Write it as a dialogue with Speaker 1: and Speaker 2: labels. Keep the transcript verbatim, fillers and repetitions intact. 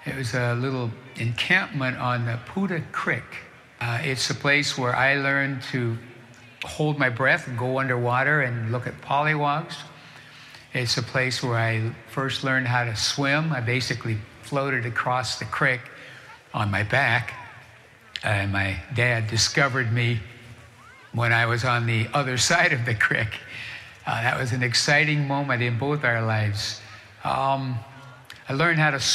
Speaker 1: It was a little encampment on the Puda Creek. Uh, it's a place where I learned to hold my breath and go underwater and look at pollywogs. It's a place where I first learned how to swim. I basically floated across the creek on my back. And my dad discovered me when I was on the other side of the creek. Uh, that was an exciting moment in both our lives. Um, I learned how to